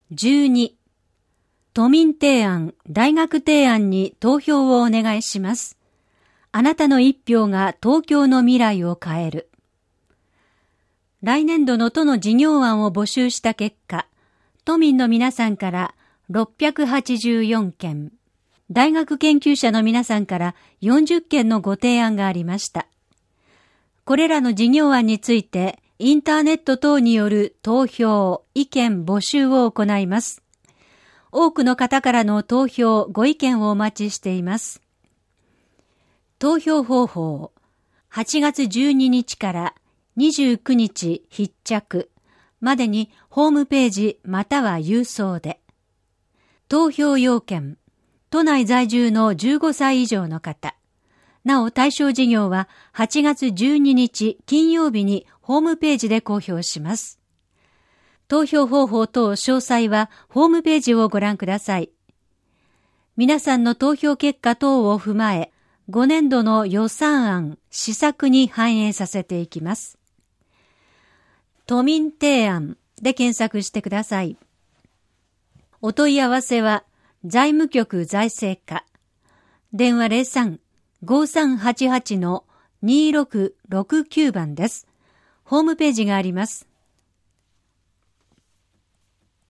12、都民提案、大学提案に投票をお願いします。あなたの一票が東京の未来を変える。来年度の都の事業案を募集した結果、都民の皆さんから684件、大学研究者の皆さんから40件のご提案がありました。これらの事業案について、インターネット等による投票、意見募集を行います。多くの方からの投票、ご意見をお待ちしています。投票方法、8月12日から29日必着までにホームページまたは郵送で。投票要件、都内在住の15歳以上の方。なお対象事業は8月12日金曜日にホームページで公表します。投票方法等詳細はホームページをご覧ください。皆さんの投票結果等を踏まえ、5年度の予算案、施策に反映させていきます。都民提案で検索してください。お問い合わせは財務局財政課、電話03-5388-2669番です。ホームページがあります。